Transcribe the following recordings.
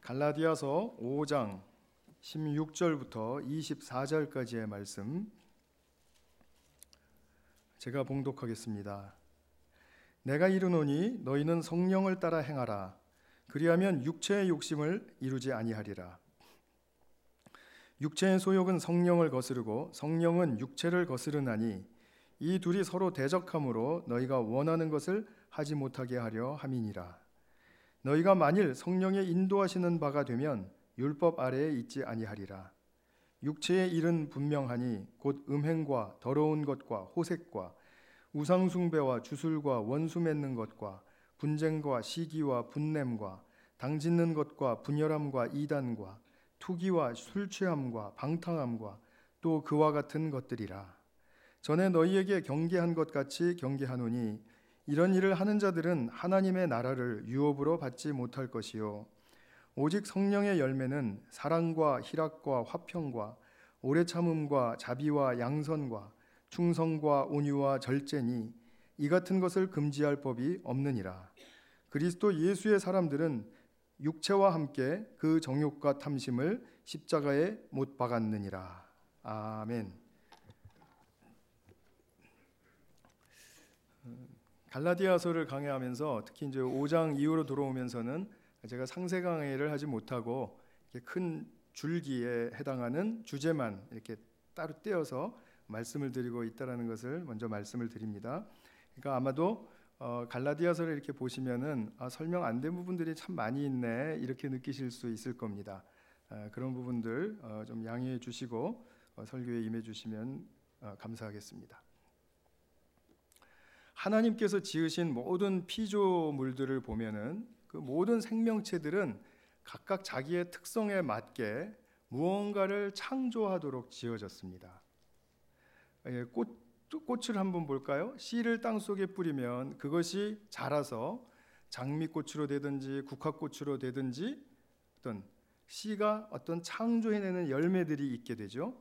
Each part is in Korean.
갈라디아서 5장 16절부터 24절까지의 말씀 제가 봉독하겠습니다. 내가 이르노니 너희는 성령을 따라 행하라. 그리하면 육체의 욕심을 이루지 아니하리라. 육체의 소욕은 성령을 거스르고 성령은 육체를 거스르나니 이 둘이 서로 대적하므로 너희가 원하는 것을 하지 못하게 하려 함이니라. 너희가 만일 성령의 인도하시는 바가 되면 율법 아래에 있지 아니하리라. 육체의 일은 분명하니 곧 음행과 더러운 것과 호색과 우상 숭배와 주술과 원수 맺는 것과 분쟁과 시기와 분냄과 당짓는 것과 분열함과 이단과 투기와 술 취함과 방탕함과 또 그와 같은 것들이라. 전에 너희에게 경계한 것 같이 경계하노니 이런 일을 하는 자들은 하나님의 나라를 유업으로 받지 못할 것이요 오직 성령의 열매는 사랑과 희락과 화평과 오래 참음과 자비와 양선과 충성과 온유와 절제니 이 같은 것을 금지할 법이 없느니라. 그리스도 예수의 사람들은 육체와 함께 그 정욕과 탐심을 십자가에 못 박았느니라. 아멘. 갈라디아서를 강의하면서 특히 이제 5장 이후로 들어오면서는 제가 상세 강의를 하지 못하고 이렇게 큰 줄기에 해당하는 주제만 이렇게 따로 떼어서 말씀을 드리고 있다라는 것을 먼저 말씀을 드립니다. 그러니까 아마도 갈라디아서를 이렇게 보시면은 설명 안 된 부분들이 참 많이 있네 이렇게 느끼실 수 있을 겁니다. 그런 부분들 좀 양해해 주시고 설교에 임해 주시면 감사하겠습니다. 하나님께서 지으신 모든 피조물들을 보면은 그 모든 생명체들은 각각 자기의 특성에 맞게 무언가를 창조하도록 지어졌습니다. 꽃을 한번 볼까요? 씨를 땅 속에 뿌리면 그것이 자라서 장미꽃으로 되든지 국화꽃으로 되든지 어떤 씨가 어떤 창조해내는 열매들이 있게 되죠.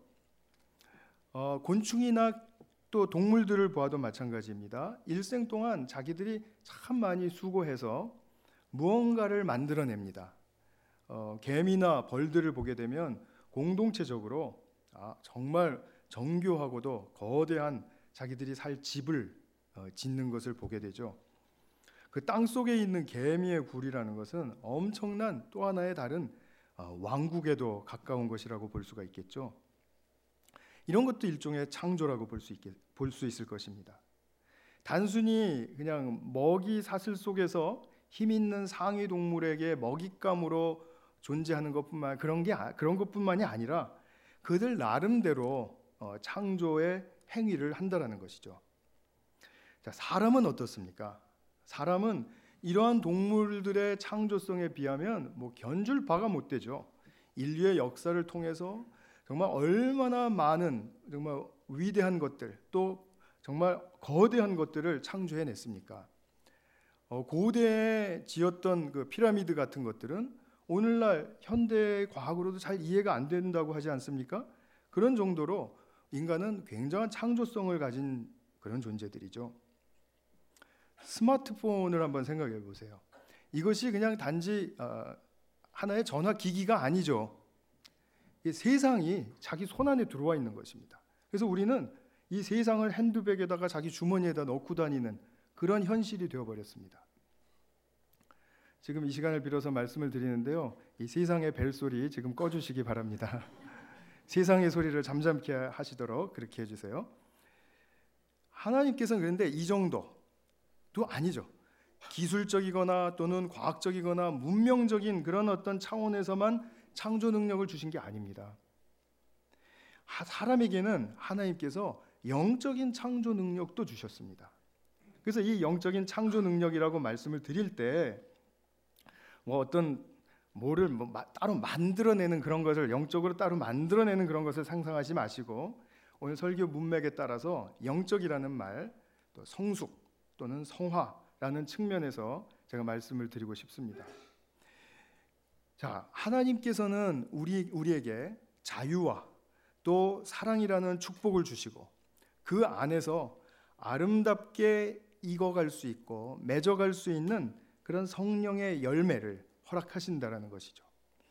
곤충이나 또 동물들을 보아도 마찬가지입니다. 일생 동안 자기들이 참 많이 수고해서 무언가를 만들어냅니다. 개미나 벌들을 보게 되면 공동체적으로 정말 정교하고도 거대한 자기들이 살 집을 짓는 것을 보게 되죠. 그 땅 속에 있는 개미의 굴이라는 것은 엄청난 또 하나의 다른 왕국에도 가까운 것이라고 볼 수가 있겠죠. 이런 것도 일종의 창조라고 볼 수 있을 것입니다. 단순히 그냥 먹이 사슬 속에서 힘 있는 상위 동물에게 먹잇감으로 존재하는 그런 것뿐만이 아니라 그들 나름대로 창조의 행위를 한다라는 것이죠. 자, 사람은 어떻습니까? 사람은 이러한 동물들의 창조성에 비하면 견줄 바가 못 되죠. 인류의 역사를 통해서 정말 얼마나 많은 정말 위대한 것들 또 정말 거대한 것들을 창조해냈습니까? 고대에 지었던 그 피라미드 같은 것들은 오늘날 현대 과학으로도 잘 이해가 안 된다고 하지 않습니까? 그런 정도로 인간은 굉장한 창조성을 가진 그런 존재들이죠. 스마트폰을 한번 생각해 보세요. 이것이 그냥 단지 하나의 전화 기기가 아니죠. 세상이 자기 손안에 들어와 있는 것입니다. 그래서 우리는 이 세상을 핸드백에다가 자기 주머니에다 넣고 다니는 그런 현실이 되어버렸습니다. 지금 이 시간을 빌어서 말씀을 드리는데요, 이 세상의 벨소리 지금 꺼주시기 바랍니다. 세상의 소리를 잠잠케 하시도록 그렇게 해주세요. 하나님께서는 그런데 이 정도도 아니죠. 기술적이거나 또는 과학적이거나 문명적인 그런 어떤 차원에서만 창조 능력을 주신 게 아닙니다. 사람에게는 하나님께서 영적인 창조 능력도 주셨습니다. 그래서 이 영적인 창조 능력이라고 말씀을 드릴 때 어떤 뭐를 따로 만들어내는 그런 것을 영적으로 따로 만들어내는 그런 것을 상상하지 마시고 오늘 설교 문맥에 따라서 영적이라는 말, 또 성숙 또는 성화라는 측면에서 제가 말씀을 드리고 싶습니다. 자, 하나님께서는 우리에게 자유와 또 사랑이라는 축복을 주시고 그 안에서 아름답게 익어갈 수 있고 맺어갈 수 있는 그런 성령의 열매를 허락하신다라는 것이죠.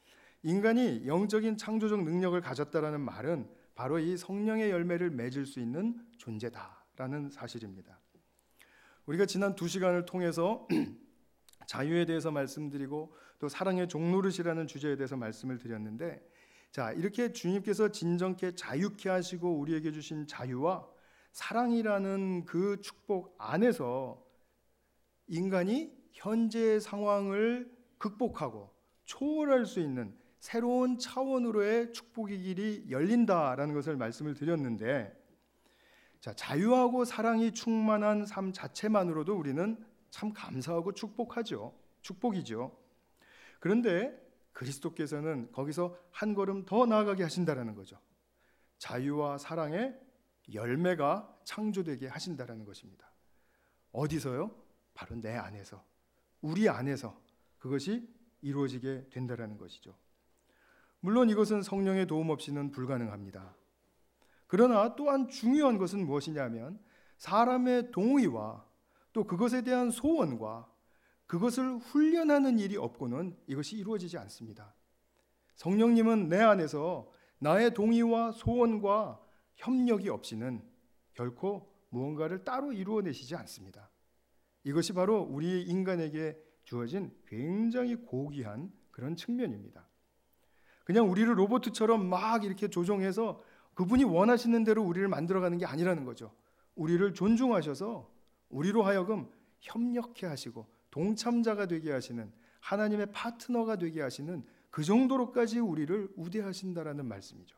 인간이 영적인 창조적 능력을 가졌다라는 말은 바로 이 성령의 열매를 맺을 수 있는 존재다라는 사실입니다. 우리가 지난 2시간을 통해서 자유에 대해서 말씀드리고 또 사랑의 종노릇이라는 주제에 대해서 말씀을 드렸는데, 자, 이렇게 주님께서 진정케 자유케 하시고 우리에게 주신 자유와 사랑이라는 그 축복 안에서 인간이 현재의 상황을 극복하고 초월할 수 있는 새로운 차원으로의 축복의 길이 열린다라는 것을 말씀을 드렸는데, 자, 자유하고 사랑이 충만한 삶 자체만으로도 우리는 참 감사하고 축복이죠. 그런데 그리스도께서는 거기서 한 걸음 더 나아가게 하신다라는 거죠. 자유와 사랑의 열매가 창조되게 하신다라는 것입니다. 어디서요? 바로 내 안에서, 우리 안에서 그것이 이루어지게 된다라는 것이죠. 물론 이것은 성령의 도움 없이는 불가능합니다. 그러나 또한 중요한 것은 무엇이냐면 사람의 동의와 또 그것에 대한 소원과 그것을 훈련하는 일이 없고는 이것이 이루어지지 않습니다. 성령님은 내 안에서 나의 동의와 소원과 협력이 없이는 결코 무언가를 따로 이루어내시지 않습니다. 이것이 바로 우리 인간에게 주어진 굉장히 고귀한 그런 측면입니다. 그냥 우리를 로봇처럼 막 이렇게 조종해서 그분이 원하시는 대로 우리를 만들어가는 게 아니라는 거죠. 우리를 존중하셔서 우리로 하여금 협력해 하시고 동참자가 되게 하시는, 하나님의 파트너가 되게 하시는 그 정도로까지 우리를 우대하신다라는 말씀이죠.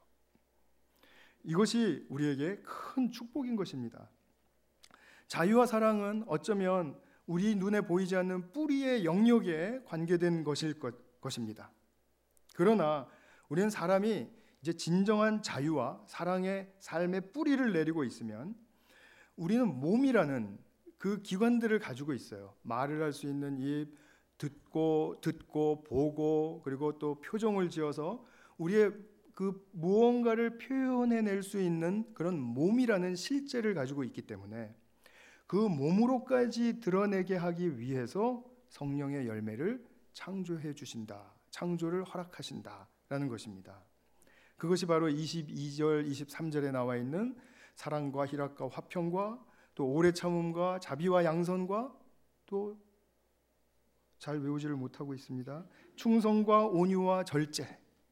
이것이 우리에게 큰 축복인 것입니다. 자유와 사랑은 어쩌면 우리 눈에 보이지 않는 뿌리의 영역에 관계된 것입니다. 그러나 우리는 사람이 이제 진정한 자유와 사랑의 삶의 뿌리를 내리고 있으면 우리는 몸이라는 그 기관들을 가지고 있어요. 말을 할 수 있는 입, 듣고 보고, 그리고 또 표정을 지어서 우리의 그 무언가를 표현해낼 수 있는 그런 몸이라는 실제를 가지고 있기 때문에 그 몸으로까지 드러내게 하기 위해서 성령의 열매를 창조해 주신다, 창조를 허락하신다라는 것입니다. 그것이 바로 22절, 23절에 나와 있는 사랑과 희락과 화평과 또 오래 참음과 자비와 양선과 또 잘 외우지를 못하고 있습니다. 충성과 온유와 절제,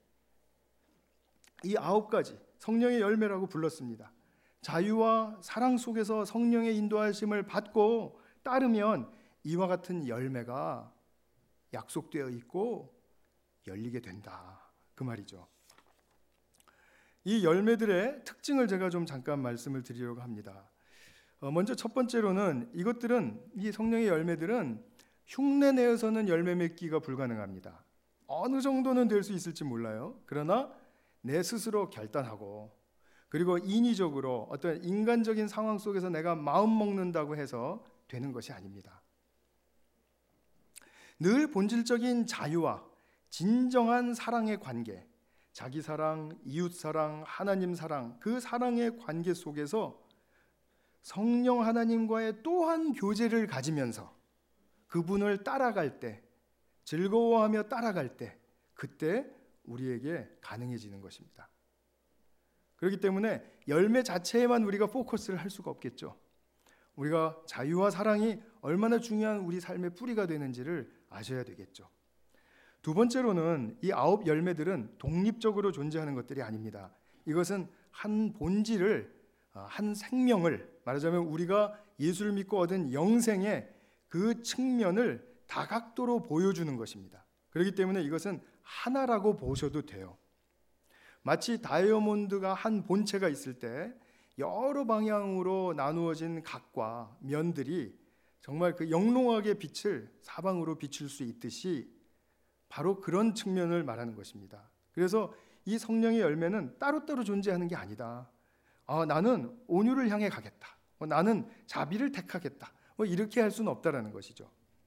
이 9가지 성령의 열매라고 불렀습니다. 자유와 사랑 속에서 성령의 인도하심을 받고 따르면 이와 같은 열매가 약속되어 있고 열리게 된다, 그 말이죠. 이 열매들의 특징을 제가 좀 잠깐 말씀을 드리려고 합니다. 먼저 첫 번째로는 이 성령의 열매들은 흉내 내어서는 열매 맺기가 불가능합니다. 어느 정도는 될 수 있을지 몰라요. 그러나 내 스스로 결단하고 그리고 인위적으로 어떤 인간적인 상황 속에서 내가 마음 먹는다고 해서 되는 것이 아닙니다. 늘 본질적인 자유와 진정한 사랑의 관계, 자기 사랑, 이웃 사랑, 하나님 사랑, 그 사랑의 관계 속에서 성령 하나님과의 또한 교제를 가지면서 그분을 따라갈 때, 즐거워하며 따라갈 때, 그때 우리에게 가능해지는 것입니다. 그렇기 때문에 열매 자체에만 우리가 포커스를 할 수가 없겠죠. 우리가 자유와 사랑이 얼마나 중요한 우리 삶의 뿌리가 되는지를 아셔야 되겠죠. 두 번째로는 이 9 열매들은 독립적으로 존재하는 것들이 아닙니다. 이것은 한 본질을, 한 생명을, 말하자면 우리가 예수를 믿고 얻은 영생의 그 측면을 다각도로 보여주는 것입니다. 그렇기 때문에 이것은 하나라고 보셔도 돼요. 마치 다이아몬드가 한 본체가 있을 때 여러 방향으로 나누어진 각과 면들이 정말 그 영롱하게 빛을 사방으로 비출 수 있듯이 바로 그런 측면을 말하는 것입니다. 그래서 이 성령의 열매는 따로따로 존재하는 게 아니다. 나는 온유를 향해 가겠다. 나는 자비를 택하겠다. 이렇게 할 수는 없다라는 것이죠.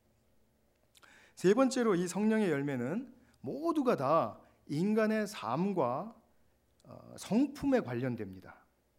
세 번째로 이 성령의 열매는 모두가 다 인간의 삶과 성품에 관련됩니다.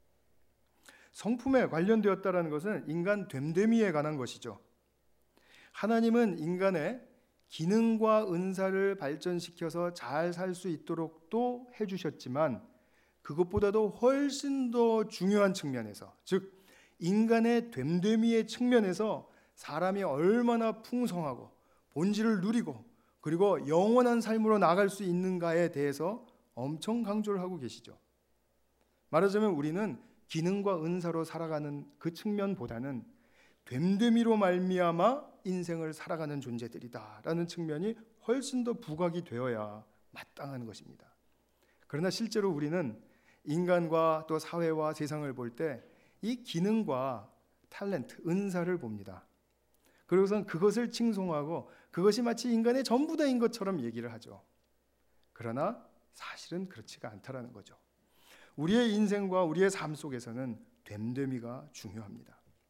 성품에 관련되었다라는 것은 인간 됨됨이에 관한 것이죠. 하나님은 인간의 기능과 은사를 발전시켜서 잘 살 수 있도록도 해주셨지만 그것보다도 훨씬 더 중요한 측면에서, 즉 인간의 됨됨이의 측면에서 사람이 얼마나 풍성하고 본질을 누리고 그리고 영원한 삶으로 나아갈 수 있는가에 대해서 엄청 강조를 하고 계시죠. 말하자면 우리는 기능과 은사로 살아가는 그 측면보다는 됨됨이로 말미암아 인생을 살아가는 존재들이다라는 측면이 훨씬 더 부각이 되어야 마땅한 것입니다. 그러나 실제로 우리는 인간과 또 사회와 세상을 볼 때 이 기능과 탤런트, 은사를 봅니다. 그리고선 그것을 칭송하고 그것이 마치 인간의 전부 다인 것처럼 얘기를 하죠. 그러나 사실은 그렇지가 않다라는 거죠. 우리의 인생과 우리의 삶 속에서는 됨됨이가 중요합니다.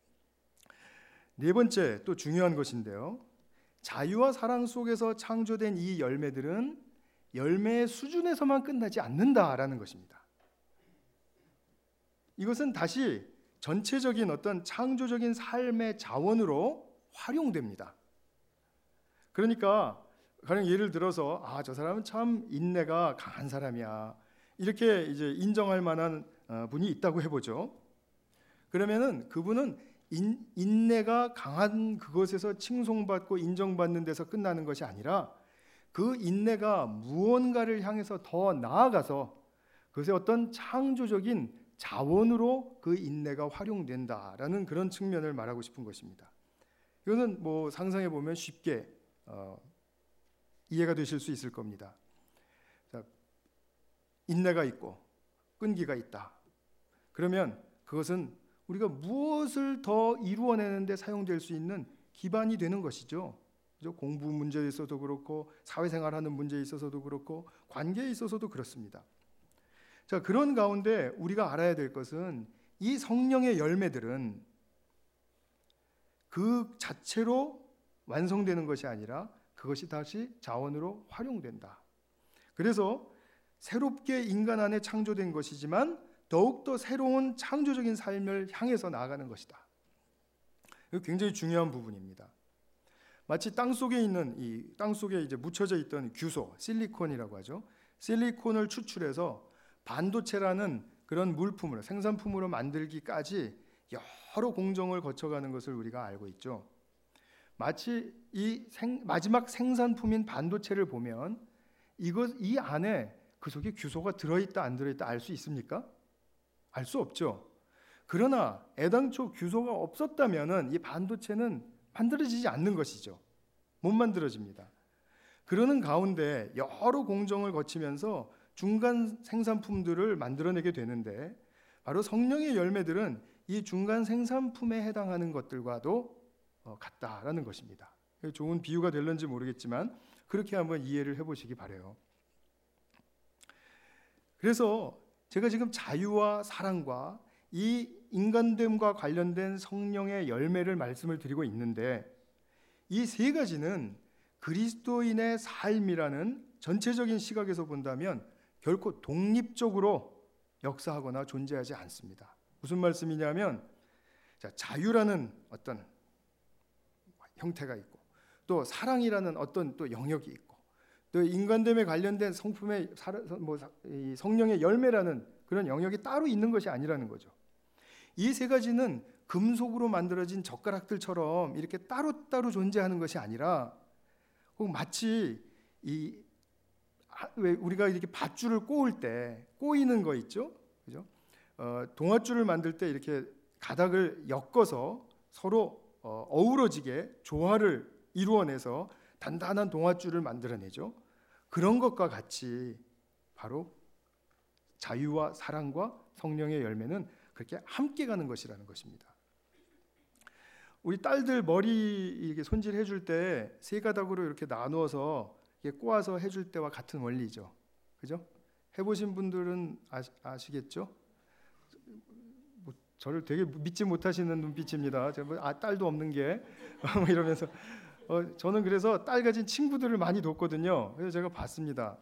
네 번째 또 중요한 것인데요. 자유와 사랑 속에서 창조된 이 열매들은 열매의 수준에서만 끝나지 않는다라는 것입니다. 이것은 다시 전체적인 어떤 창조적인 삶의 자원으로 활용됩니다. 그러니까 가령 예를 들어서 저 사람은 참 인내가 강한 사람이야, 이렇게 이제 인정할 만한 분이 있다고 해보죠. 그러면은 그분은 인내가 강한 그것에서 칭송받고 인정받는 데서 끝나는 것이 아니라 그 인내가 무언가를 향해서 더 나아가서 그것의 어떤 창조적인 자원으로 그 인내가 활용된다라는 그런 측면을 말하고 싶은 것입니다. 이거는 뭐 상상해 보면 쉽게 이해가 되실 수 있을 겁니다. 자, 인내가 있고 끈기가 있다. 그러면 그것은 우리가 무엇을 더 이루어내는데 사용될 수 있는 기반이 되는 것이죠. 공부 문제에 있어서도 그렇고 사회생활하는 문제에 있어서도 그렇고 관계에 있어서도 그렇습니다. 자, 그런 가운데 우리가 알아야 될 것은 이 성령의 열매들은 그 자체로 완성되는 것이 아니라 그것이 다시 자원으로 활용된다. 그래서 새롭게 인간 안에 창조된 것이지만 더욱더 새로운 창조적인 삶을 향해서 나아가는 것이다. 이거 굉장히 중요한 부분입니다. 마치 땅 속에 있는 이 땅 속에 이제 묻혀져 있던 규소, 실리콘이라고 하죠. 실리콘을 추출해서 반도체라는 그런 물품으로, 생산품으로 만들기까지 여러 공정을 거쳐가는 것을 우리가 알고 있죠. 마치 이 마지막 생산품인 반도체를 보면 이 안에 그 속에 규소가 들어있다 안 들어있다 알 수 있습니까? 알 수 없죠. 그러나 애당초 규소가 없었다면은 이 반도체는 만들어지지 않는 것이죠. 못 만들어집니다. 그러는 가운데 여러 공정을 거치면서 중간 생산품들을 만들어내게 되는데 바로 성령의 열매들은 이 중간 생산품에 해당하는 것들과도 같다라는 것입니다. 좋은 비유가 될런지 모르겠지만 그렇게 한번 이해를 해보시기 바라요. 그래서 제가 지금 자유와 사랑과 이 인간됨과 관련된 성령의 열매를 말씀을 드리고 있는데 이 세 가지는 그리스도인의 삶이라는 전체적인 시각에서 본다면 결코 독립적으로 역사하거나 존재하지 않습니다. 무슨 말씀이냐면 자유라는 어떤 형태가 있고 또 사랑이라는 어떤 또 영역이 있고 또 인간됨에 관련된 성품의 성령의 열매라는 그런 영역이 따로 있는 것이 아니라는 거죠. 이 세 가지는 금속으로 만들어진 젓가락들처럼 이렇게 따로따로 존재하는 것이 아니라 마치 왜 우리가 이렇게 밧줄을 꼬을 때 꼬이는 거 있죠, 그죠? 동아줄을 만들 때 이렇게 가닥을 엮어서 서로 어우러지게 조화를 이루어내서 단단한 동아줄을 만들어내죠. 그런 것과 같이 바로 자유와 사랑과 성령의 열매는 그렇게 함께 가는 것이라는 것입니다. 우리 딸들 머리 이렇게 손질해 줄 때 세 가닥으로 이렇게 나누어서 이렇게 꼬아서 해줄 때와 같은 원리죠, 그죠? 해보신 분들은 아시겠죠? 저를 되게 믿지 못하시는 눈빛입니다. 제가 딸도 없는 게 이러면서 저는 그래서 딸 가진 친구들을 많이 돕거든요. 그래서 제가 봤습니다.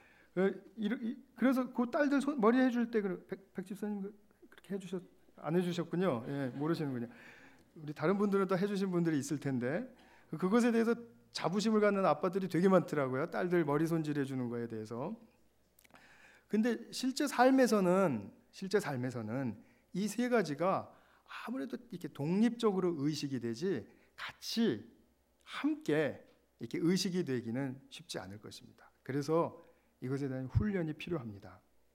그래서 그 딸들 머리 해줄 때 백 집사님 그렇게 안 해주셨군요. 예, 모르시는군요. 우리 다른 분들은 또 해주신 분들이 있을 텐데 그것에 대해서 자부심을 갖는 아빠들이 되게 많더라고요. 딸들 머리 손질해 주는 거에 대해서. 근데 실제 삶에서는 이 세 가지가 아무래도 이렇게 독립적으로 의식이 되지 같이 함께 이렇게 의식이 되기는 쉽지 않을 것입니다. 그래서 이것에 대한 훈련이 필요합니다.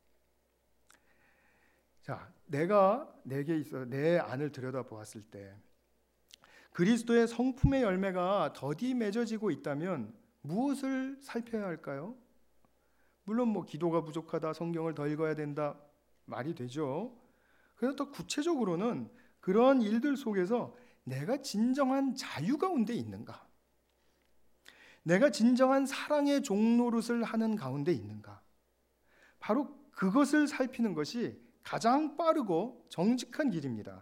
자, 내가 내게 있어 내 안을 들여다보았을 때 그리스도의 성품의 열매가 더디 맺어지고 있다면 무엇을 살펴야 할까요? 물론 기도가 부족하다, 성경을 더 읽어야 된다 말이 되죠. 그래서 더 구체적으로는 그런 일들 속에서 내가 진정한 자유 가운데 있는가? 내가 진정한 사랑의 종노릇을 하는 가운데 있는가? 바로 그것을 살피는 것이 가장 빠르고 정직한 길입니다.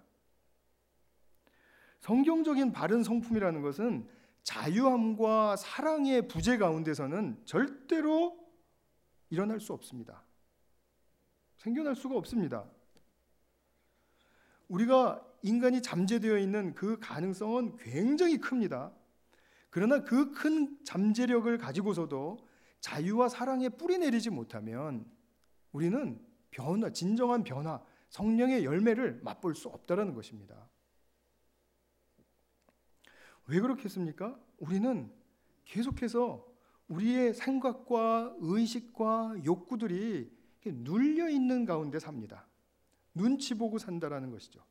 성경적인 바른 성품이라는 것은 자유함과 사랑의 부재 가운데서는 절대로 일어날 수 없습니다. 생겨날 수가 없습니다. 우리가 인간이 잠재되어 있는 그 가능성은 굉장히 큽니다. 그러나 그 큰 잠재력을 가지고서도 자유와 사랑에 뿌리 내리지 못하면 우리는 진정한 변화, 성령의 열매를 맛볼 수 없다라는 것입니다. 왜 그렇겠습니까? 우리는 계속해서 우리의 생각과 의식과 욕구들이 눌려 있는 가운데 삽니다. 눈치 보고 산다라는 것이죠.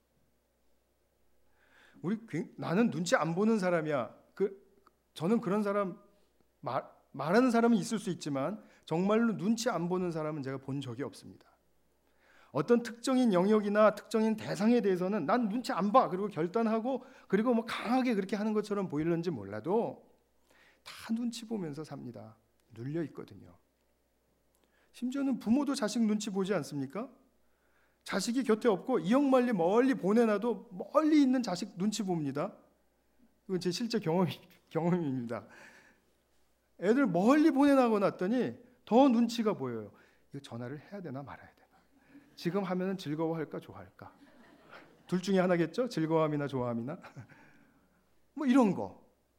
나는 눈치 안 보는 사람이야. 저는 그런 사람 말하는 사람은 있을 수 있지만 정말로 눈치 안 보는 사람은 제가 본 적이 없습니다. 어떤 특정인 영역이나 특정인 대상에 대해서는 난 눈치 안 봐. 그리고 결단하고 그리고 강하게 그렇게 하는 것처럼 보이는지 몰라도 다 눈치 보면서 삽니다. 눌려 있거든요. 심지어는 부모도 자식 눈치 보지 않습니까? 자식이 곁에 없고 이역만리 멀리 보내놔도 멀리 있는 자식 눈치 봅니다. 이건 제 실제 경험입니다. 애들 멀리 보내놔고 놨더니 더 눈치가 보여요. 이거 전화를 해야 되나 말아야 되나? 지금 하면은 즐거워할까 좋아할까? 둘 중에 하나겠죠? 즐거움이나 좋아함이나 이런 거.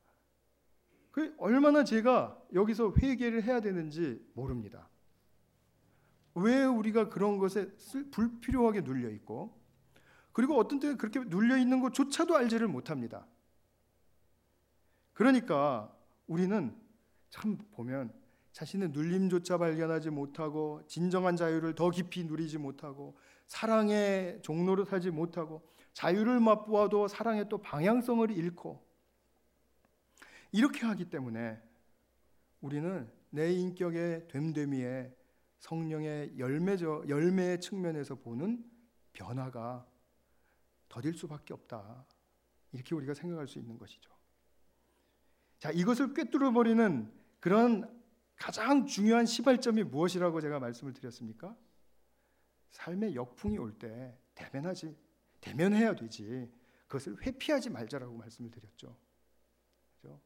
얼마나 제가 여기서 회개를 해야 되는지 모릅니다. 왜 우리가 그런 것에 불필요하게 눌려 있고, 그리고 어떤 때는 그렇게 눌려 있는 것조차도 알지를 못합니다. 그러니까 우리는 참 보면 자신의 눌림조차 발견하지 못하고 진정한 자유를 더 깊이 누리지 못하고 사랑의 종로를 하지 못하고 자유를 맛보아도 사랑의 또 방향성을 잃고 이렇게 하기 때문에 우리는 내 인격의 됨됨이에 성령의 열매의 측면에서 보는 변화가 더딜 수밖에 없다. 이렇게 우리가 생각할 수 있는 것이죠. 자, 이것을 꿰뚫어버리는 그런 가장 중요한 시발점이 무엇이라고 제가 말씀을 드렸습니까? 삶의 역풍이 올 때 대면해야 되지. 그것을 회피하지 말자라고 말씀을 드렸죠. 그렇죠?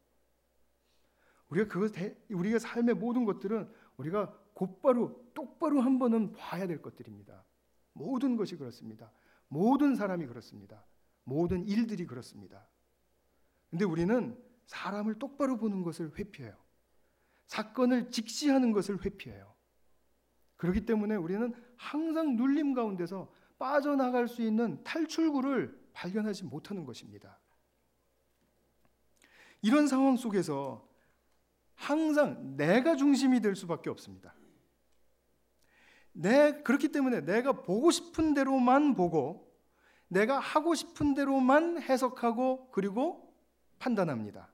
우리가 삶의 모든 것들은 우리가 똑바로 한 번은 봐야 될 것들입니다. 모든 것이 그렇습니다. 모든 사람이 그렇습니다. 모든 일들이 그렇습니다. 근데 우리는 사람을 똑바로 보는 것을 회피해요. 사건을 직시하는 것을 회피해요. 그렇기 때문에 우리는 항상 눌림 가운데서 빠져나갈 수 있는 탈출구를 발견하지 못하는 것입니다. 이런 상황 속에서 항상 내가 중심이 될 수밖에 없습니다. 그렇기 때문에 내가 보고 싶은 대로만 보고 내가 하고 싶은 대로만 해석하고 그리고 판단합니다.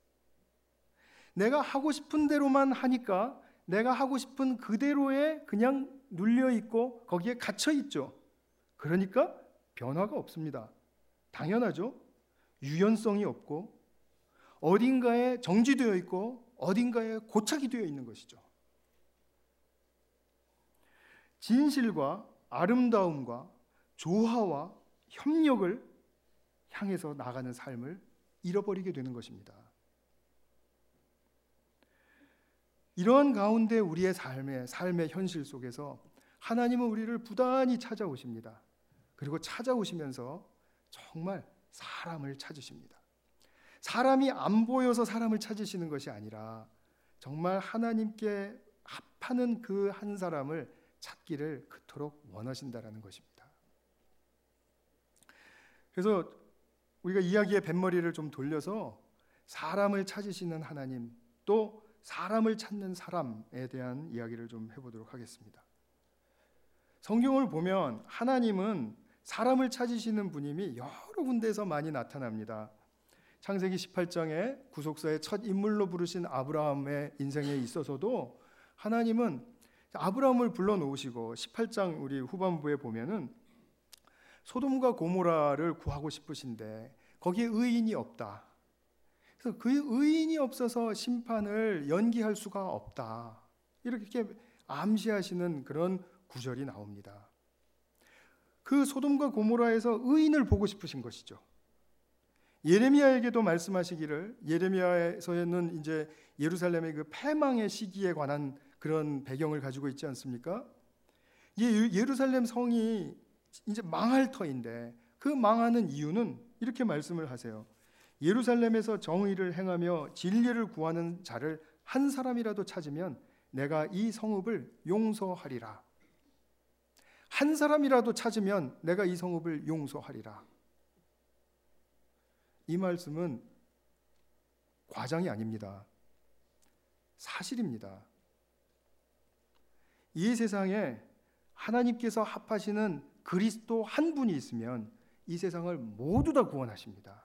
내가 하고 싶은 대로만 하니까 내가 하고 싶은 그대로에 그냥 눌려있고 거기에 갇혀있죠. 그러니까 변화가 없습니다. 당연하죠. 유연성이 없고 어딘가에 정지되어 있고 어딘가에 고착이 되어 있는 것이죠. 진실과 아름다움과 조화와 협력을 향해서 나가는 삶을 잃어버리게 되는 것입니다. 이러한 가운데 우리의 삶의 현실 속에서 하나님은 우리를 부단히 찾아오십니다. 그리고 찾아오시면서 정말 사람을 찾으십니다. 사람이 안 보여서 사람을 찾으시는 것이 아니라 정말 하나님께 합하는 그 한 사람을 찾기를 그토록 원하신다라는 것입니다. 그래서 우리가 이야기의 뱃머리를 좀 돌려서 사람을 찾으시는 하나님, 또 사람을 찾는 사람에 대한 이야기를 좀 해보도록 하겠습니다. 성경을 보면 하나님은 사람을 찾으시는 분임이 여러 군데에서 많이 나타납니다. 창세기 18장에 구속사의 첫 인물로 부르신 아브라함의 인생에 있어서도 하나님은 아브라함을 불러놓으시고 18장 우리 후반부에 보면은 소돔과 고모라를 구하고 싶으신데 거기에 의인이 없다. 그래서 그 의인이 없어서 심판을 연기할 수가 없다. 이렇게 암시하시는 그런 구절이 나옵니다. 그 소돔과 고모라에서 의인을 보고 싶으신 것이죠. 예레미야에게도 말씀하시기를, 예레미야에서는 이제 예루살렘의 그 패망의 시기에 관한 그런 배경을 가지고 있지 않습니까? 예루살렘 성이 이제 망할 터인데 그 망하는 이유는 이렇게 말씀을 하세요. 예루살렘에서 정의를 행하며 진리를 구하는 자를 한 사람이라도 찾으면 내가 이 성읍을 용서하리라. 한 사람이라도 찾으면 내가 이 성읍을 용서하리라. 이 말씀은 과장이 아닙니다. 사실입니다. 이 세상에 하나님께서 합하시는 그리스도 한 분이 있으면 이 세상을 모두 다 구원하십니다.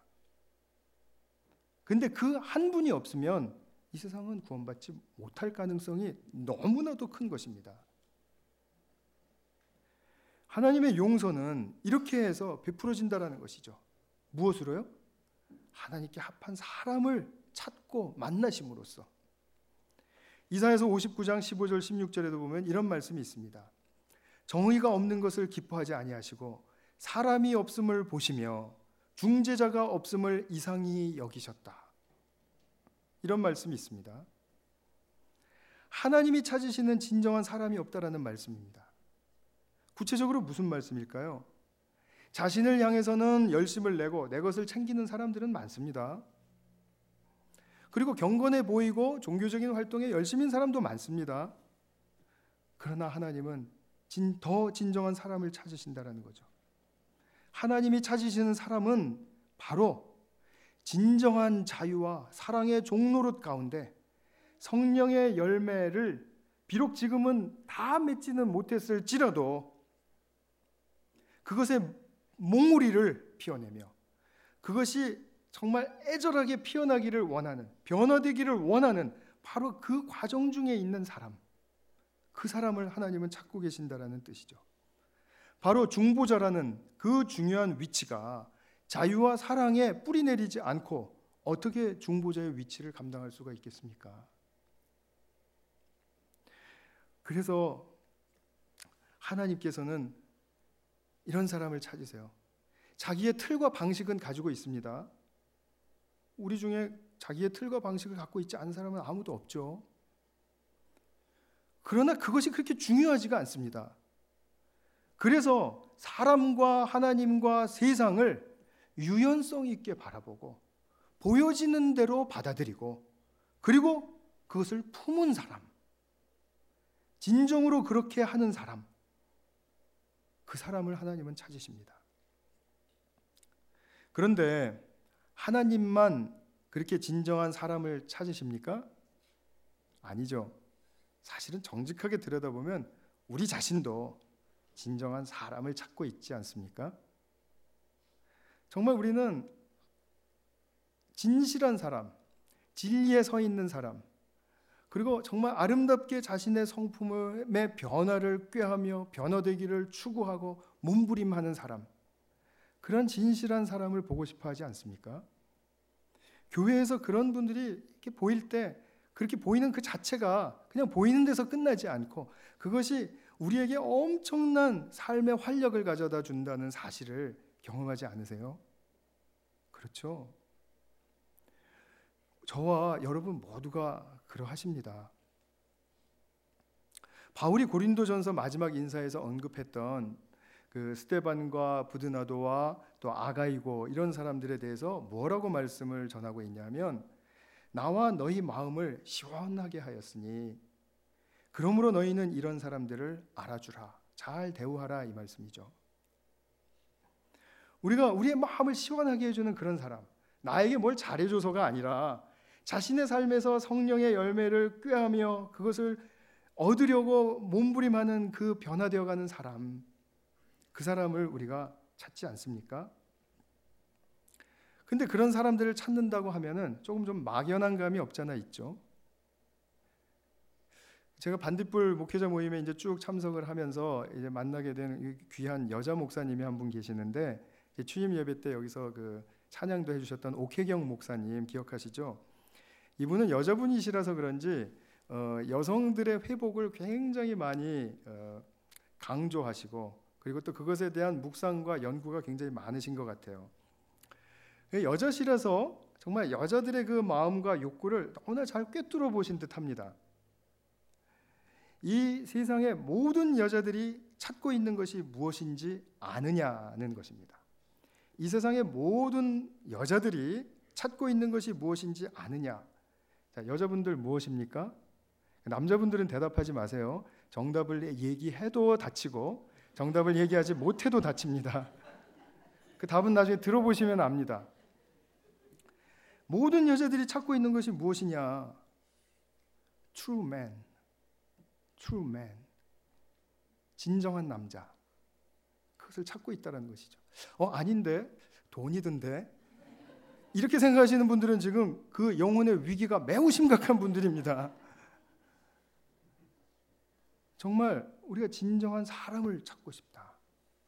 근데 그 한 분이 없으면 이 세상은 구원받지 못할 가능성이 너무나도 큰 것입니다. 하나님의 용서는 이렇게 해서 베풀어진다라는 것이죠. 무엇으로요? 하나님께 합한 사람을 찾고 만나심으로써. 이사야서 59장 15절 16절에도 보면 이런 말씀이 있습니다. 정의가 없는 것을 기뻐하지 아니하시고 사람이 없음을 보시며 중재자가 없음을 이상히 여기셨다. 이런 말씀이 있습니다. 하나님이 찾으시는 진정한 사람이 없다라는 말씀입니다. 구체적으로 무슨 말씀일까요? 자신을 향해서는 열심을 내고 내 것을 챙기는 사람들은 많습니다. 그리고 경건해 보이고 종교적인 활동에 열심인 사람도 많습니다. 그러나 하나님은 더 진정한 사람을 찾으신다라는 거죠. 하나님이 찾으시는 사람은 바로 진정한 자유와 사랑의 종노릇 가운데 성령의 열매를 비록 지금은 다 맺지는 못했을지라도 그것의 몽우리를 피워내며 그것이 정말 애절하게 피어나기를 원하는, 변화되기를 원하는 바로 그 과정 중에 있는 사람, 그 사람을 하나님은 찾고 계신다라는 뜻이죠. 바로 중보자라는 그 중요한 위치가 자유와 사랑에 뿌리 내리지 않고 어떻게 중보자의 위치를 감당할 수가 있겠습니까? 그래서 하나님께서는 이런 사람을 찾으세요. 자기의 틀과 방식은 가지고 있습니다. 우리 중에 자기의 틀과 방식을 갖고 있지 않은 사람은 아무도 없죠. 그러나 그것이 그렇게 중요하지가 않습니다. 그래서 사람과 하나님과 세상을 유연성 있게 바라보고 보여지는 대로 받아들이고 그리고 그것을 품은 사람, 진정으로 그렇게 하는 사람, 그 사람을 하나님은 찾으십니다. 그런데 하나님만 그렇게 진정한 사람을 찾으십니까? 아니죠. 사실은 정직하게 들여다보면 우리 자신도 진정한 사람을 찾고 있지 않습니까? 정말 우리는 진실한 사람, 진리에 서 있는 사람, 그리고 정말 아름답게 자신의 성품의 변화를 꾀하며 변화되기를 추구하고 몸부림하는 사람, 그런 진실한 사람을 보고 싶어 하지 않습니까? 교회에서 그런 분들이 이렇게 보일 때 그렇게 보이는 그 자체가 그냥 보이는 데서 끝나지 않고 그것이 우리에게 엄청난 삶의 활력을 가져다 준다는 사실을 경험하지 않으세요? 그렇죠? 저와 여러분 모두가 그러하십니다. 바울이 고린도전서 마지막 인사에서 언급했던 그 스데반과 부드나도와 또 아가이고 이런 사람들에 대해서 뭐라고 말씀을 전하고 있냐면 나와 너희 마음을 시원하게 하였으니 그러므로 너희는 이런 사람들을 알아주라, 잘 대우하라, 이 말씀이죠. 우리가 우리의 마음을 시원하게 해주는 그런 사람, 나에게 뭘 잘해줘서가 아니라 자신의 삶에서 성령의 열매를 꾀하며 그것을 얻으려고 몸부림하는 그 변화되어가는 사람, 그 사람을 우리가 찾지 않습니까? 근데 그런 사람들을 찾는다고 하면은 조금 좀 막연한 감이 없잖아 있죠. 제가 반딧불 목회자 모임에 이제 쭉 참석을 하면서 이제 만나게 된 귀한 여자 목사님이 한 분 계시는데, 취임 예배 때 여기서 그 찬양도 해주셨던 옥혜경 목사님 기억하시죠? 이분은 여자분이시라서 그런지 여성들의 회복을 굉장히 많이 강조하시고, 그리고 또 그것에 대한 묵상과 연구가 굉장히 많으신 것 같아요. 여자시라서 정말 여자들의 그 마음과 욕구를 너무나 잘 꿰뚫어 보신 듯합니다. 이 세상의 모든 여자들이 찾고 있는 것이 무엇인지 아느냐는 것입니다. 이 세상의 모든 여자들이 찾고 있는 것이 무엇인지 아느냐. 자, 여자분들 무엇입니까? 남자분들은 대답하지 마세요. 정답을 얘기해도 다치고 정답을 얘기하지 못해도 다칩니다. 그 답은 나중에 들어보시면 압니다. 모든 여자들이 찾고 있는 것이 무엇이냐? True man, true man, 진정한 남자, 그것을 찾고 있다는 것이죠. 아닌데 돈이던데, 이렇게 생각하시는 분들은 지금 그 영혼의 위기가 매우 심각한 분들입니다. 정말 우리가 진정한 사람을 찾고 싶다.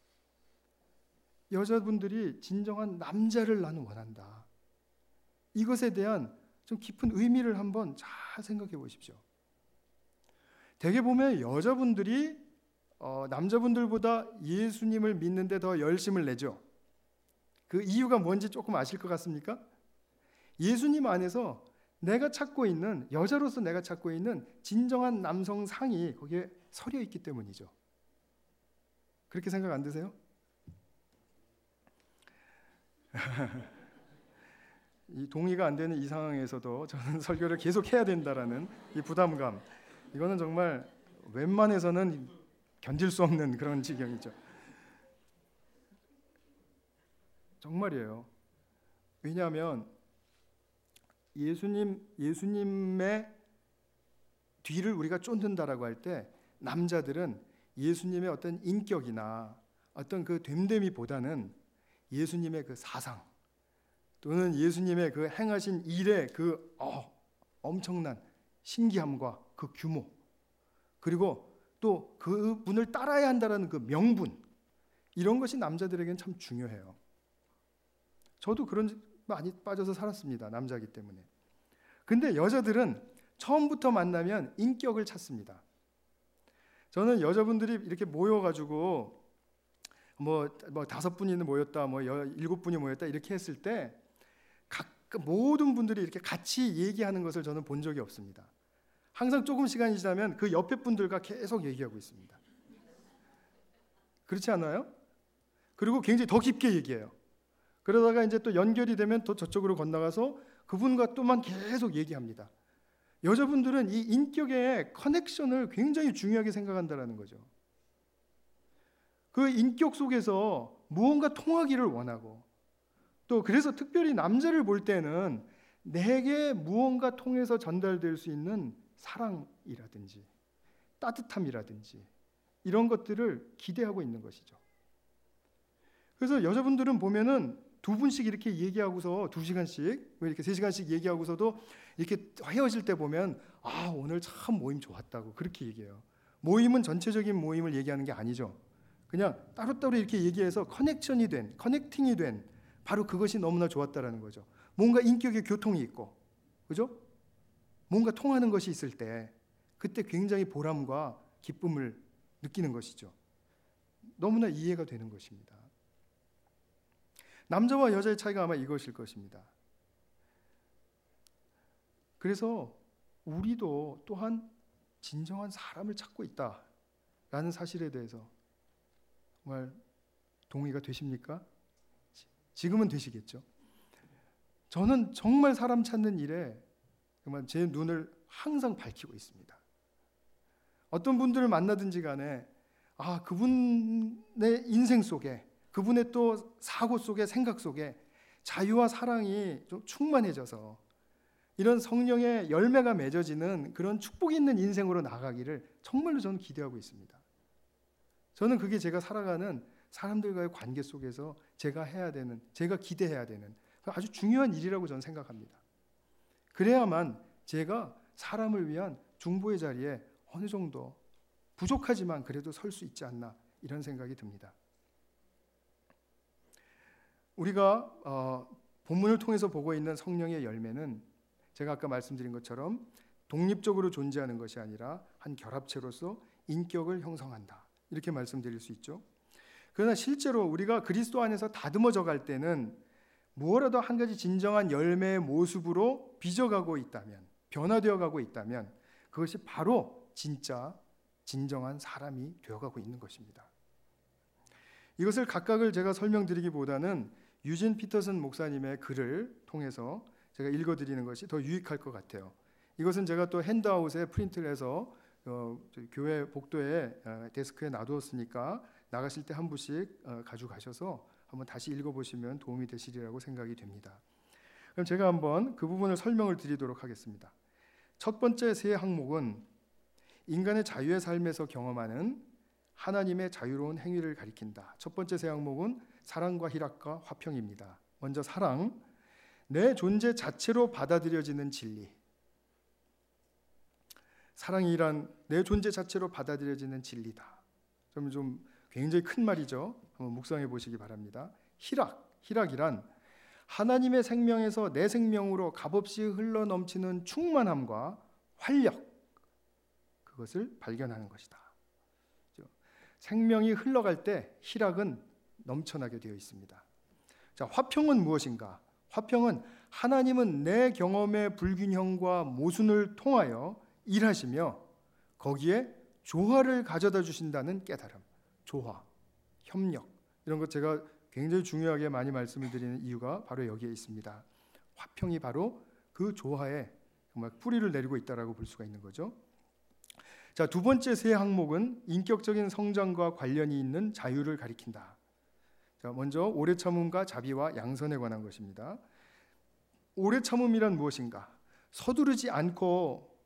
여자분들이 진정한 남자를 나는 원한다. 이것에 대한 좀 깊은 의미를 한번 잘 생각해 보십시오. 대개 보면 여자분들이 남자분들보다 예수님을 믿는데 더 열심을 내죠. 그 이유가 뭔지 조금 아실 것 같습니까? 예수님 안에서 내가 찾고 있는, 여자로서 내가 찾고 있는 진정한 남성상이 거기에 서려 있기 때문이죠. 그렇게 생각 안 드세요? 이 동의가 안 되는 이 상황에서도 저는 설교를 계속 해야 된다라는 이 부담감, 이거는 정말 웬만해서는 견딜 수 없는 그런 지경이죠. 정말이에요. 왜냐하면 예수님의 뒤를 우리가 쫓는다라고 할 때 남자들은 예수님의 어떤 인격이나 어떤 그 됨됨이보다는 예수님의 그 사상 또는 예수님의 그 행하신 일의 그 엄청난 신기함과 그 규모, 그리고 또 그분을 따라야 한다는 그 명분, 이런 것이 남자들에게는 참 중요해요. 저도 그런 많이 빠져서 살았습니다. 남자이기 때문에. 근데 여자들은 처음부터 만나면 인격을 찾습니다. 저는 여자분들이 이렇게 모여가지고 뭐 5분이 모였다, 뭐 7분이 모였다 이렇게 했을 때 모든 분들이 이렇게 같이 얘기하는 것을 저는 본 적이 없습니다. 항상 조금 시간이 지나면 그 옆에 분들과 계속 얘기하고 있습니다. 그렇지 않아요? 그리고 굉장히 더 깊게 얘기해요. 그러다가 이제 또 연결이 되면 또 저쪽으로 건너가서 그분과 또만 계속 얘기합니다. 여자분들은 이 인격의 커넥션을 굉장히 중요하게 생각한다는 거죠. 그 인격 속에서 무언가 통하기를 원하고, 또 그래서 특별히 남자를 볼 때는 내게 무언가 통해서 전달될 수 있는 사랑이라든지 따뜻함이라든지 이런 것들을 기대하고 있는 것이죠. 그래서 여자분들은 보면은 2분씩 이렇게 얘기하고서 2시간씩 이렇게 3시간씩 얘기하고서도 이렇게 헤어질 때 보면 오늘 참 모임 좋았다고 그렇게 얘기해요. 모임은 전체적인 모임을 얘기하는 게 아니죠. 그냥 따로따로 이렇게 얘기해서 커넥팅이 된 바로 그것이 너무나 좋았다라는 거죠. 뭔가 인격의 교통이 있고, 그죠? 뭔가 통하는 것이 있을 때 그때 굉장히 보람과 기쁨을 느끼는 것이죠. 너무나 이해가 되는 것입니다. 남자와 여자의 차이가 아마 이것일 것입니다. 그래서 우리도 또한 진정한 사람을 찾고 있다라는 사실에 대해서 정말 동의가 되십니까? 지금은 되시겠죠? 저는 정말 사람 찾는 일에 정말 제 눈을 항상 밝히고 있습니다. 어떤 분들을 만나든지 간에 그분의 인생 속에, 그분의 또 사고 속에, 생각 속에 자유와 사랑이 좀 충만해져서 이런 성령의 열매가 맺어지는 그런 축복 있는 인생으로 나가기를 정말로 저는 기대하고 있습니다. 저는 그게 제가 살아가는 사람들과의 관계 속에서 제가 해야 되는, 제가 기대해야 되는 아주 중요한 일이라고 저는 생각합니다. 그래야만 제가 사람을 위한 중보의 자리에 어느 정도 부족하지만 그래도 설 수 있지 않나, 이런 생각이 듭니다. 우리가 본문을 통해서 보고 있는 성령의 열매는 제가 아까 말씀드린 것처럼 독립적으로 존재하는 것이 아니라 한 결합체로서 인격을 형성한다, 이렇게 말씀드릴 수 있죠. 그러나 실제로 우리가 그리스도 안에서 다듬어져 갈 때는 무엇라도 한 가지 진정한 열매의 모습으로 빚어가고 있다면, 변화되어 가고 있다면 그것이 바로 진정한 사람이 되어가고 있는 것입니다. 이것을 각각을 제가 설명드리기보다는 유진 피터슨 목사님의 글을 통해서 제가 읽어드리는 것이 더 유익할 것 같아요. 이것은 제가 또 핸드아웃에 프린트를 해서 교회 복도에 데스크에 놔두었으니까 나가실 때 한 부씩 가져가셔서 한번 다시 읽어보시면 도움이 되시리라고 생각이 됩니다. 그럼 제가 한번 그 부분을 설명을 드리도록 하겠습니다. 첫 번째 세 항목은 인간의 자유의 삶에서 경험하는 하나님의 자유로운 행위를 가리킨다. 첫 번째 세 항목은 사랑과 희락과 화평입니다. 먼저 사랑, 내 존재 자체로 받아들여지는 진리. 사랑이란 내 존재 자체로 받아들여지는 진리다. 좀 굉장히 큰 말이죠. 한번 묵상해 보시기 바랍니다. 희락이란 하나님의 생명에서 내 생명으로 값없이 흘러넘치는 충만함과 활력, 그것을 발견하는 것이다. 생명이 흘러갈 때 희락은 넘쳐나게 되어 있습니다. 자, 화평은 무엇인가? 화평은 하나님은 내 경험의 불균형과 모순을 통하여 일하시며 거기에 조화를 가져다 주신다는 깨달음. 조화, 협력, 이런 것 제가 굉장히 중요하게 많이 말씀을 드리는 이유가 바로 여기에 있습니다. 화평이 바로 그 조화에 정말 뿌리를 내리고 있다라고 볼 수가 있는 거죠. 자, 두 번째 세 항목은 인격적인 성장과 관련이 있는 자유를 가리킨다. 자, 먼저 오래 참음과 자비와 양선에 관한 것입니다. 오래 참음이란 무엇인가? 서두르지 않고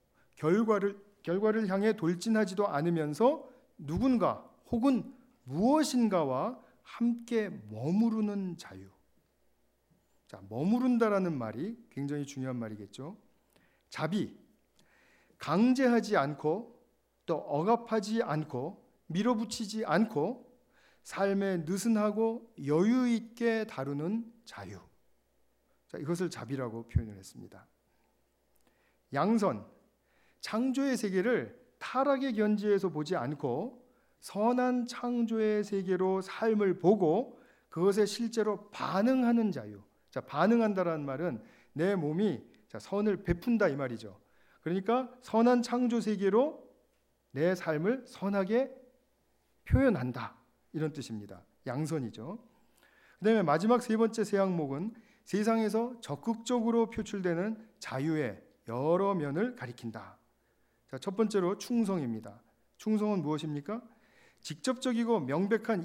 결과를 향해 돌진하지도 않으면서 누군가 혹은 무엇인가와 함께 머무르는 자유. 자, 머무른다라는 말이 굉장히 중요한 말이겠죠. 자비, 강제하지 않고 또 억압하지 않고 밀어붙이지 않고 삶에 느슨하고 여유 있게 다루는 자유. 자, 이것을 자비라고 표현을 했습니다. 양선, 창조의 세계를 타락의 견지에서 보지 않고 선한 창조의 세계로 삶을 보고 그것에 실제로 반응하는 자유. 자, 반응한다라는 말은 내 몸이 선을 베푼다 이 말이죠. 그러니까 선한 창조 세계로 내 삶을 선하게 표현한다, 이런 뜻입니다. 양선이죠. 그다음에 마지막 세 번째 세 항목은 세상에서 적극적으로 표출되는 자유의 여러 면을 가리킨다. 자, 첫 번째로 충성입니다. 충성은 무엇입니까? 직접적이고 명백한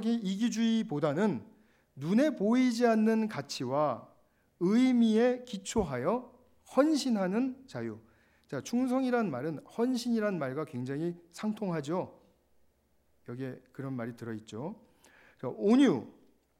이기주의보다는 눈에 보이지 않는 가치와 의미에 기초하여 헌신하는 자유. 자, 충성이란 말은 헌신이란 말과 굉장히 상통하죠. 여기에 그런 말이 들어있죠. 자, 온유,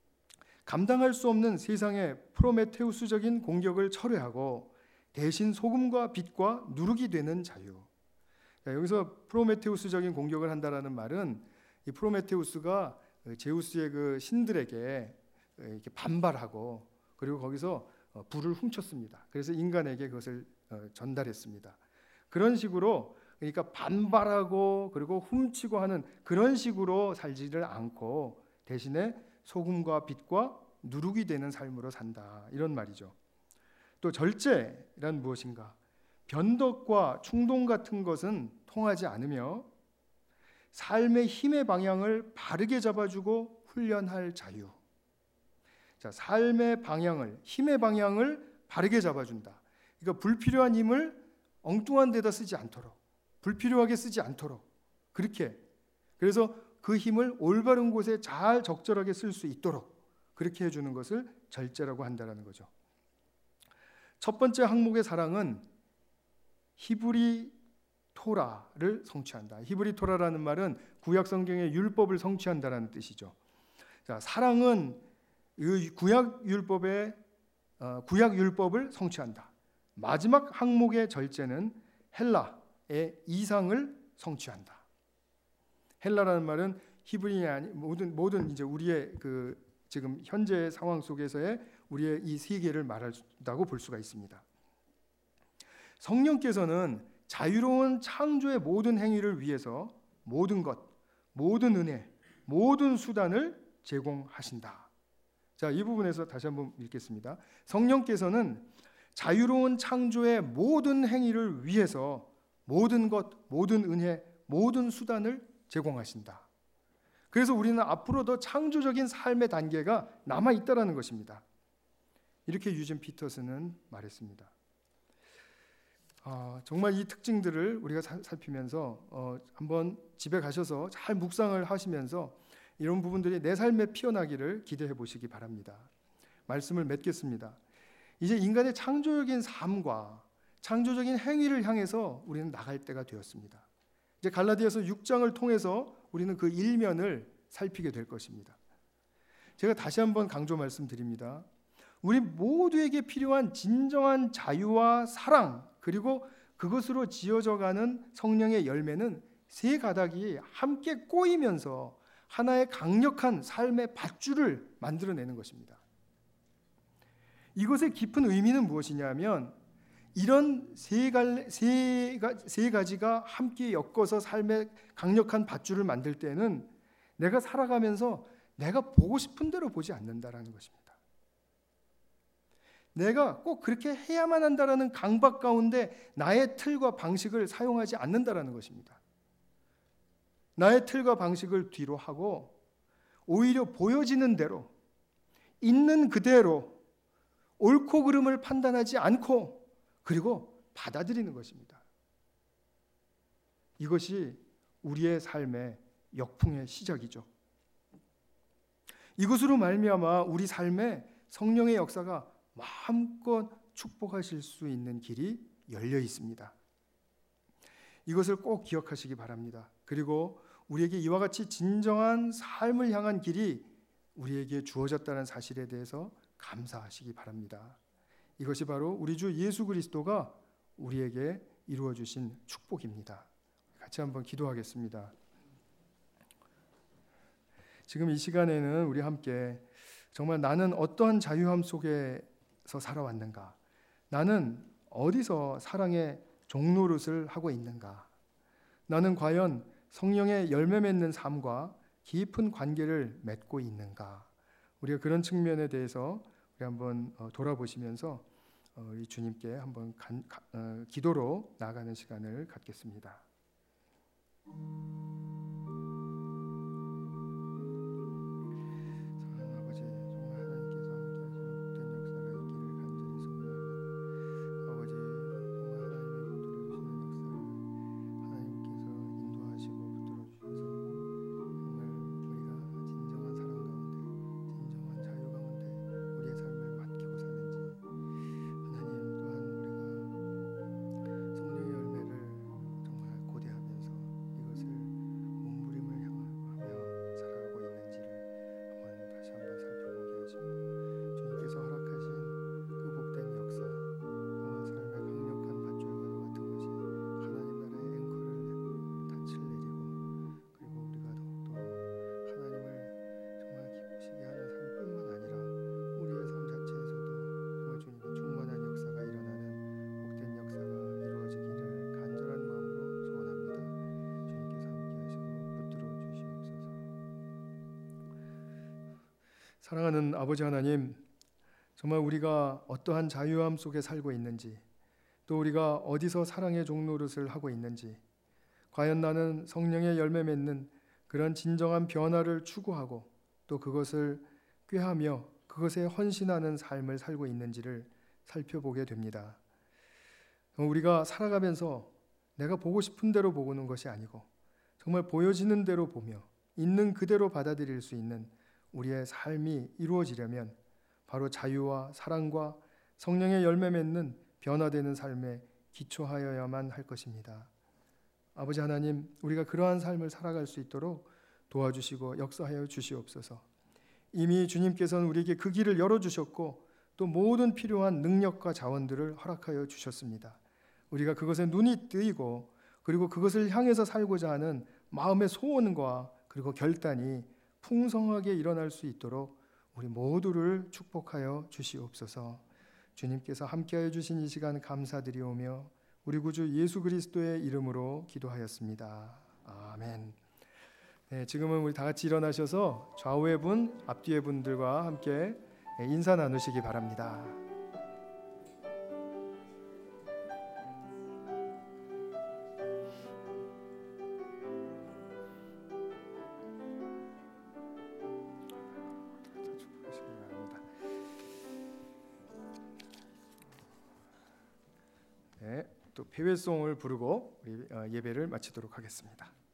감당할 수 없는 세상의 프로메테우스적인 공격을 철회하고 대신 소금과 빛과 누룩이 되는 자유. 자, 여기서 프로메테우스적인 공격을 한다라는 말은 이 프로메테우스가 제우스의 그 신들에게 이렇게 반발하고 그리고 거기서 불을 훔쳤습니다. 그래서 인간에게 그것을 전달했습니다. 그런 식으로, 그러니까 반발하고 그리고 훔치고 하는 그런 식으로 살지를 않고 대신에 소금과 빛과 누룩이 되는 삶으로 산다, 이런 말이죠. 또 절제란 무엇인가? 변덕과 충동 같은 것은 통하지 않으며 삶의 힘의 방향을 바르게 잡아주고 훈련할 자유. 자, 삶의 방향을, 힘의 방향을 바르게 잡아준다. 그러니까 불필요한 힘을 엉뚱한 데다 쓰지 않도록, 불필요하게 쓰지 않도록, 그렇게, 그래서 그 힘을 올바른 곳에 잘 적절하게 쓸 수 있도록 그렇게 해주는 것을 절제라고 한다는 거죠. 첫 번째 항목의 사랑은 히브리 토라를 성취한다. 히브리 토라라는 말은 구약 성경의 율법을 성취한다라는 뜻이죠. 자, 사랑은 구약 율법을 성취한다. 마지막 항목의 절제는 헬라의 이상을 성취한다. 헬라라는 말은 히브리이 아닌 모든 이제 우리의 그 지금 현재 상황 속에서의 우리의 이 세계를 말한다고 볼 수가 있습니다. 성령께서는 자유로운 창조의 모든 행위를 위해서 모든 것, 모든 은혜, 모든 수단을 제공하신다. 자, 이 부분에서 다시 한번 읽겠습니다. 성령께서는 자유로운 창조의 모든 행위를 위해서 모든 것, 모든 은혜, 모든 수단을 제공하신다. 그래서 우리는 앞으로 더 창조적인 삶의 단계가 남아 있다라는 것입니다. 이렇게 유진 피터슨은 말했습니다. 정말 이 특징들을 우리가 살피면서 한번 집에 가셔서 잘 묵상을 하시면서 이런 부분들이 내 삶에 피어나기를 기대해 보시기 바랍니다. 말씀을 맺겠습니다. 이제 인간의 창조적인 삶과 창조적인 행위를 향해서 우리는 나갈 때가 되었습니다. 이제 갈라디아서 6장을 통해서 우리는 그 일면을 살피게 될 것입니다. 제가 다시 한번 강조 말씀드립니다. 우리 모두에게 필요한 진정한 자유와 사랑, 그리고 그것으로 지어져가는 성령의 열매는 세 가닥이 함께 꼬이면서 하나의 강력한 삶의 밧줄을 만들어내는 것입니다. 이것의 깊은 의미는 무엇이냐면 이런 세 가지가 함께 엮어서 삶의 강력한 밧줄을 만들 때는 내가 살아가면서 내가 보고 싶은 대로 보지 않는다라는 것입니다. 내가 꼭 그렇게 해야만 한다라는 강박 가운데 나의 틀과 방식을 사용하지 않는다라는 것입니다. 나의 틀과 방식을 뒤로 하고 오히려 보여지는 대로, 있는 그대로 옳고 그름을 판단하지 않고 그리고 받아들이는 것입니다. 이것이 우리의 삶의 역풍의 시작이죠. 이것으로 말미암아 우리 삶에 성령의 역사가 마음껏 축복하실 수 있는 길이 열려 있습니다. 이것을 꼭 기억하시기 바랍니다. 그리고 우리에게 이와 같이 진정한 삶을 향한 길이 우리에게 주어졌다는 사실에 대해서 감사하시기 바랍니다. 이것이 바로 우리 주 예수 그리스도가 우리에게 이루어 주신 축복입니다. 같이 한번 기도하겠습니다. 지금 이 시간에는 우리 함께 정말 나는 어떠한 자유함 속에서 살아왔는가? 나는 어디서 사랑의 종노릇을 하고 있는가? 나는 과연 성령의 열매 맺는 삶과 깊은 관계를 맺고 있는가? 우리가 그런 측면에 대해서 우리 한번 돌아보시면서 이 주님께 한번 기도로 나아가는 시간을 갖겠습니다. 사랑하는 아버지 하나님, 정말 우리가 어떠한 자유함 속에 살고 있는지, 또 우리가 어디서 사랑의 종노릇을 하고 있는지, 과연 나는 성령의 열매 맺는 그런 진정한 변화를 추구하고 또 그것을 꾀하며 그것에 헌신하는 삶을 살고 있는지를 살펴보게 됩니다. 우리가 살아가면서 내가 보고 싶은 대로 보는 것이 아니고 정말 보여지는 대로 보며 있는 그대로 받아들일 수 있는 우리의 삶이 이루어지려면 바로 자유와 사랑과 성령의 열매 맺는 변화되는 삶에 기초하여야만 할 것입니다. 아버지 하나님, 우리가 그러한 삶을 살아갈 수 있도록 도와주시고 역사하여 주시옵소서. 이미 주님께서는 우리에게 그 길을 열어주셨고 또 모든 필요한 능력과 자원들을 허락하여 주셨습니다. 우리가 그것에 눈이 뜨이고 그리고 그것을 향해서 살고자 하는 마음의 소원과 그리고 결단이 풍성하게 일어날 수 있도록 우리 모두를 축복하여 주시옵소서. 주님께서 함께하여 주신 이 시간 감사드리오며 우리 구주 예수 그리스도의 이름으로 기도하였습니다. 아멘. 네, 지금은 우리 다 같이 일어나셔서 좌우의 분, 앞뒤의 분들과 함께 인사 나누시기 바랍니다. 네, 또 폐회송을 부르고 우리 예배를 마치도록 하겠습니다.